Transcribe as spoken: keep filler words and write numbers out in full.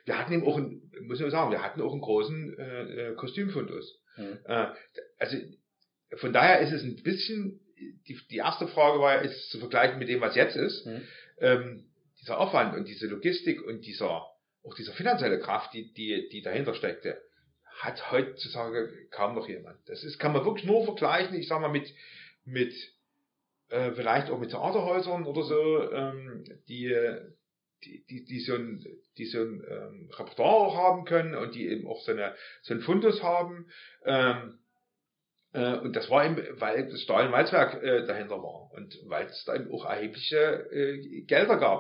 wir hatten eben auch, einen, muss man sagen, wir hatten auch einen großen äh, Kostümfundus. Mhm. Äh, also von daher ist es ein bisschen, die, die erste Frage war, ist es zu vergleichen mit dem, was jetzt ist. Mhm. Ähm, dieser Aufwand und diese Logistik und dieser, auch dieser finanzielle Kraft, die, die, die dahinter steckte, hat heutzutage kaum noch jemand. Das ist, kann man wirklich nur vergleichen, ich sag mal, mit, mit, äh, vielleicht auch mit Theaterhäusern oder so, ähm, die, die, die, die so ein, die so ein, ähm, Repertoire haben können und die eben auch so eine, so ein Fundus haben, ähm, äh, und das war eben, weil das Stahl- und Walzwerk äh, dahinter war und weil es da eben auch erhebliche äh, Gelder gab.